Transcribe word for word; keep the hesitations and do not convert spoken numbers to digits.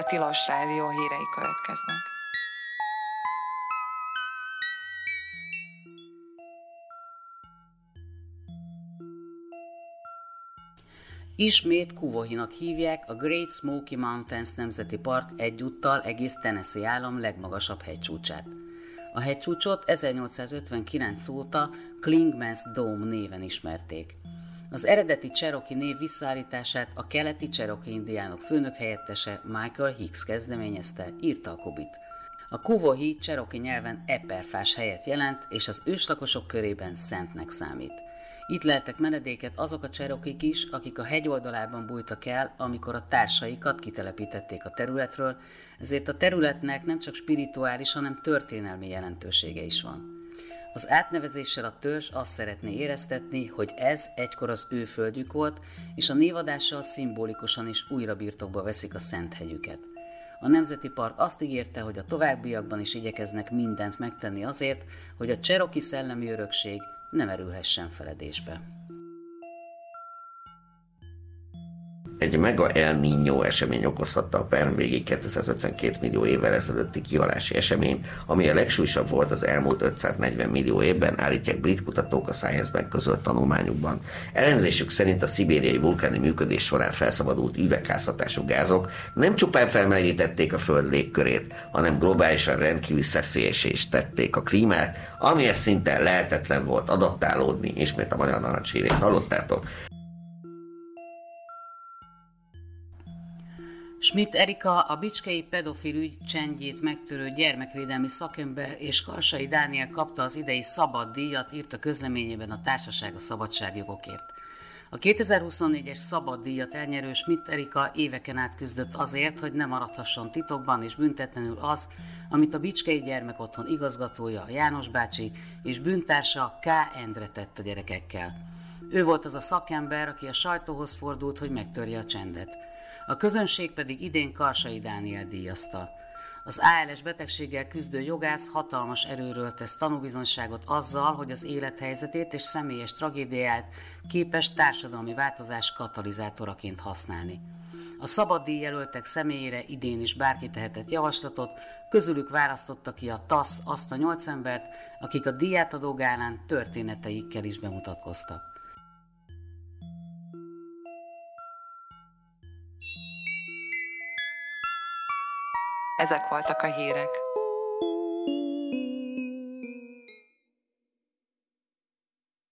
Tilos Rádió hírei következnek. Ismét Kuvohinak hívják a Great Smoky Mountains Nemzeti Park egyúttal egész Tennessee állam legmagasabb hegycsúcsát. A hegycsúcsot ezernyolcszázötvenkilenc óta Clingman's Dome néven ismerték. Az eredeti Cherokee név visszaállítását a keleti Cherokee indiánok főnök helyettese Michael Hicks kezdeményezte, írta a Kubit. A Kuvohi Cherokee nyelven eperfás helyet jelent, és az őslakosok körében szentnek számít. Itt leltek menedéket azok a cserokék is, akik a hegy oldalában bújtak el, amikor a társaikat kitelepítették a területről, ezért a területnek nem csak spirituális, hanem történelmi jelentősége is van. Az átnevezéssel a törzs azt szeretné éreztetni, hogy ez egykor az ő földjük volt, és a névadással szimbolikusan is újra birtokba veszik a szent hegyüket. A Nemzeti Park azt ígérte, hogy a továbbiakban is igyekeznek mindent megtenni azért, hogy a Cherokee szellemi örökség ne merülhessen feledésbe. Egy mega El Niño esemény okozhatta a perm végig kétszázötvenkét millió évvel ezelőtti kihalási esemény, ami a legsúlyosabb volt az elmúlt ötszáznegyven millió évben, állítják brit kutatók a Science-ben közölt tanulmányukban. Elemzésük szerint a szibériai vulkáni működés során felszabadult üvegházhatású gázok nem csupán felmelegítették a Föld légkörét, hanem globálisan rendkívül szeszélyessé is tették a klímát, amihez szinte lehetetlen volt adaptálódni, ismét a magyar narancshírét hallottátok. Schmidt Erika, a bicskei pedofil ügy csendjét megtörő gyermekvédelmi szakember, és Karsai Dániel kapta az idei szabad díjat, írt a közleményében a Társaság a szabadságjogokért. A kétezer-huszonnégyes szabad díjat elnyerő Schmidt Erika éveken át küzdött azért, hogy ne maradhasson titokban és büntetlenül az, amit a Bicskei Gyermekotthon igazgatója, a János bácsi és bűntársa K. Endre tett a gyerekekkel. Ő volt az a szakember, aki a sajtóhoz fordult, hogy megtörje a csendet. A közönség pedig idén Karsai Dániel díjazta. Az á el es betegséggel küzdő jogász hatalmas erőről tesz tanúbizonyságot azzal, hogy az élethelyzetét és személyes tragédiáját képes társadalmi változás katalizátoraként használni. A szabad díjjelöltek személyére idén is bárki tehetett javaslatot, közülük választotta ki a TASZ azt a nyolc embert, akik a díjátadó gálán történeteikkel is bemutatkoztak. Ezek voltak a hírek.